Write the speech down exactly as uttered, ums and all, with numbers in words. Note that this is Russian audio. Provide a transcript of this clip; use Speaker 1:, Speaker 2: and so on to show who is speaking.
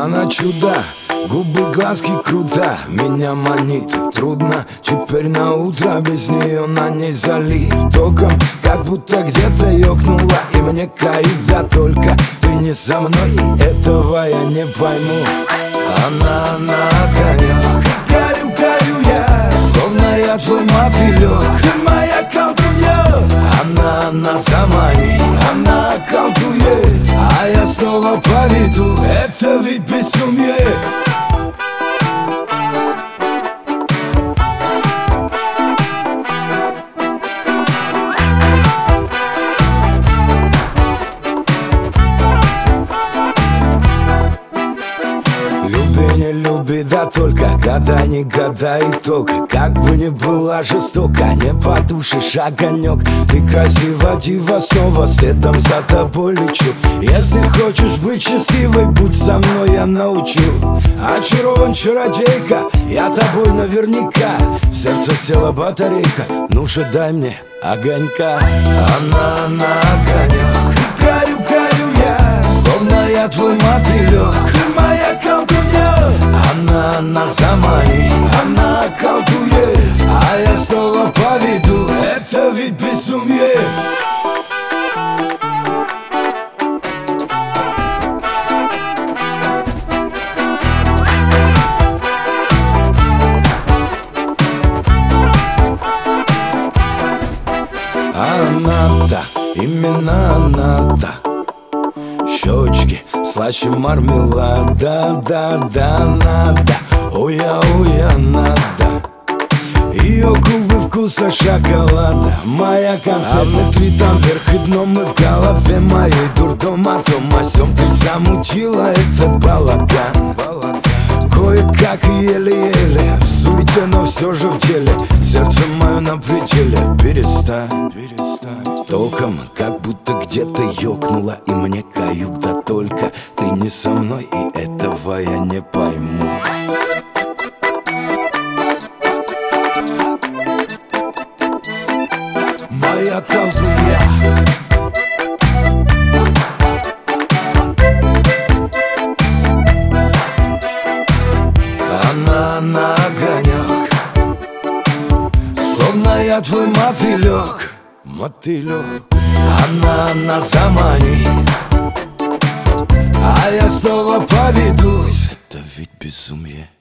Speaker 1: Она чудо, губы, глазки круто, меня манит трудно. Теперь на утро без нее на ней залит током, как будто где-то ёкнула. И мне кайф, да только ты не со мной, и этого я не пойму. Она на огонек, горю, горю я, словно я твой мотылёк. Ты моя колдунья. Она на заманит, она колдует, а я снова поведу. Это ведь безумие. Люби, не люби, да только года, не года итог. Как бы ни была жестока, не потушишь огонек. Ты красива, дива, снова следом за тобой лечу. Если хочешь быть счастливой, будь со мной, я научу. Очарован чародейка, я тобой наверняка. В сердце села батарейка, ну же дай мне огонька. Она на огонек, горю, горю я, словно я твой мотылёк. Ты моя колдунья. Она на заманит, она колдует, а я снова поведу. Это ведь безумие. Она-то, именно она-то. Щечки слаще мармелада, да, да, надо. Уя, уя, надо. Ее губы вкуса шоколада, моя конфетная цветом вверх и дном. Мы в голове моей дурдом о том о сём. Ты замутила этот балаган, кое-как и еле-еле, в суете, но все же в деле. Сердце мое на пределе, перестань, перестань. Толком, как будто где-то ёкнула, и мне каюк, да только ты не со мной, и этого я не пойму. Моя колдунья. Она на огонек, словно я твой мотылёк, мотылёк. Она на заманит, а я снова поведусь. Это ведь безумие.